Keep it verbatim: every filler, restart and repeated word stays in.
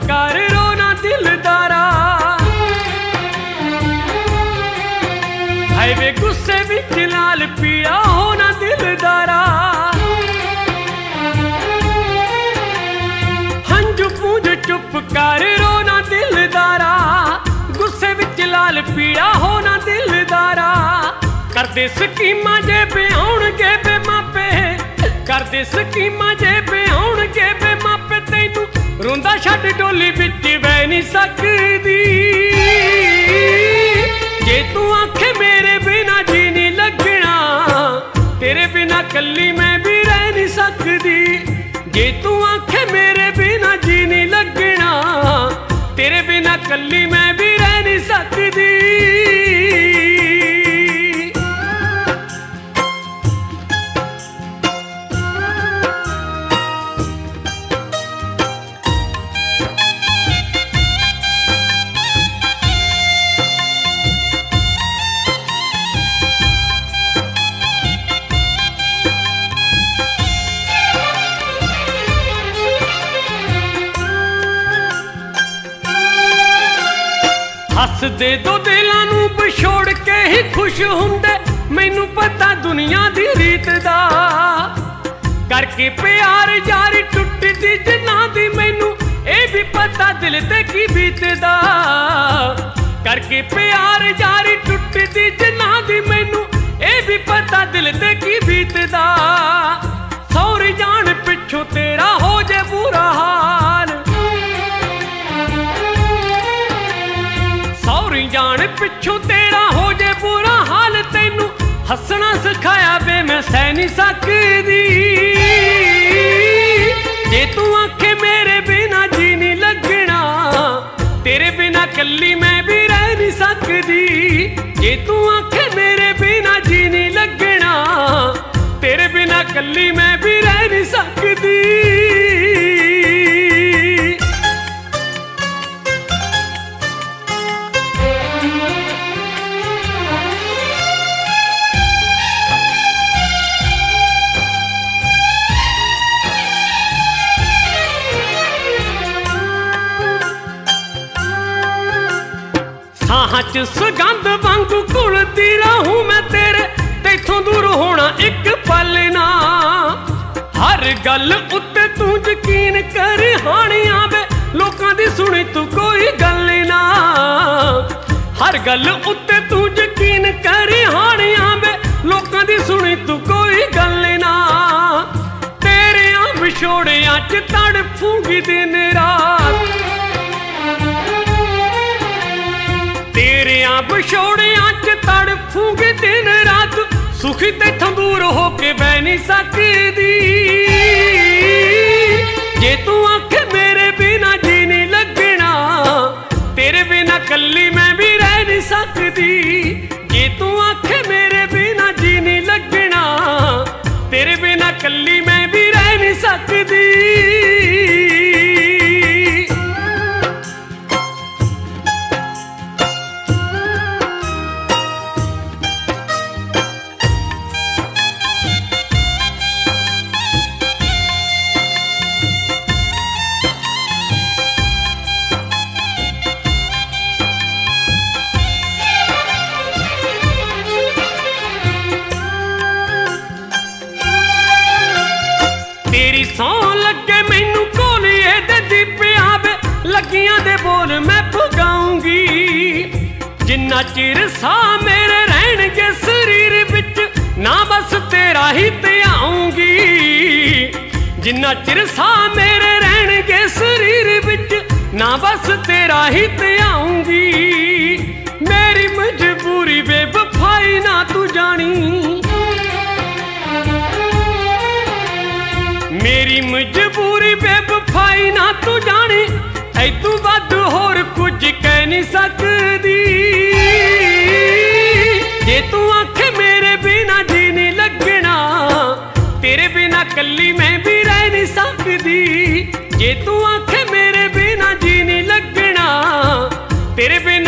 कर रोना दिलदारा। हाय वे गुस्से विच लाल पीड़ा होना दिलदारा। हंजू पूंज चुप कर रोना दिलदारा। गुस्से विच लाल पीड़ा होना दिलदारा। करदे स्कीमां जे ब्याउणगे बे मापे, करदे स्कीमां जे ब्याउणगे बे मापे, तैनू रोंदा छड्ड डोली विच बह नहीं सकदी। जे तू आखे मेरे बिना जी नहीं लगना, तेरे बिना कल्ली मैं भी रह नहीं सकदी। जे तू आखे मेरे बिना जी नहीं लगना, तेरे बिना कल्ली मैं भी रह नहीं सकदी। हसदे दो दिलां नूं विछोड़ के ही खुश हुंदे, मैनू पता दुनिया दी रीत दा। करके प्यार यारी टुटदी जिन्हां दी, मैनू ए भी पता दिल ते की बीतदा। करके प्यार यारी टुटदी जिन्हां दी, मैनू ए भी पता दिल ते की बीतदा। सौरी जान पिछों तेरा हो जे बुरा हाल, जान पिछों तेरा हो जे बुरा हाल, तैनू हसना सिखाया बे मैं सह नहीं सकदी। जे तू आखे मेरे बिना जी नहीं लगना, तेरे बिना कल्ली मैं भी रह नहीं सकदी। जे तू आखे मेरे बिना जी नहीं लगना, तेरे बिना कल्ली मैं भी रह नहीं सकदी। साहां च सुगंध वांगू घुलदी रहूं मैं तेरे, तैथों दूर होना एक पल ना। हर गल उत्ते तू यकीन कर हानियां वे, लोकां दी सुनी तू कोई गल ना। हर गल उत्ते तू यकीन कर हानियां वे, लोकां दी सुनी तू कोई गल ना। तेरे विछोड़ियां च तड़फूंगी दिन रात, तेरियां विछोड़ियां च तड़फूंगी दिन रात। सुखी तैथों दूर होके बह नहीं सकदी। जे तू आखे मेरे बिना जी नहीं लगना, तेरे बिना कल्ली मैं भी रह नहीं सकदी। जे तू आखे मेरे बिना जी नहीं लगना, तेरे बिना कल्ली मैं भी रह नहीं सकदी। तेरी सौं लगे मैनू कोलिए दे दीपियां वे, लगियां दे बोल मैं पुगाऊंगी। जिन्ना चिर साह मेरे रहणगे शरीर विच, ना बस तेरा ही ध्याऊंगी। जिन्ना चिर साह मेरे रहणगे शरीर विच, ना बस तेरा ही ध्याऊंगी। मेरी मजबूरी बेवफाई ना तू जानी, मेरी मजबूरी बेवफाई ना तू जानी। ऐतू वध होर कुछ कह नहीं सकदी। जे तू आखे मेरे बिना जी नहीं लगना, तेरे बिना कल्ली मैं भी रह नहीं सकदी। जे तू आखे मेरे बिना जी नहीं लगना, तेरे बिना